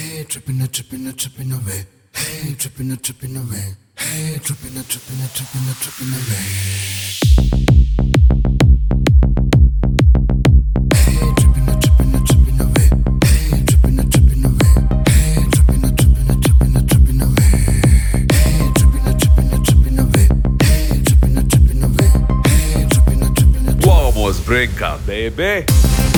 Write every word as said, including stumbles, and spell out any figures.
Hey, tripping, a tripping, a tripping away. Hey, tripping, a tripping away. Hey, tripping, a tripping, a tripping, a tripping away. Hey, tripping, a tripping, a tripping away. Hey, tripping, a tripping away. Hey, tripping, a tripping, a tripping, a tripping away. Hey, tripping, a tripping, a tripping away. Hey, tripping, a tripping away. Hey, tripping, a tripping, a tripping. Vamos brincar, baby.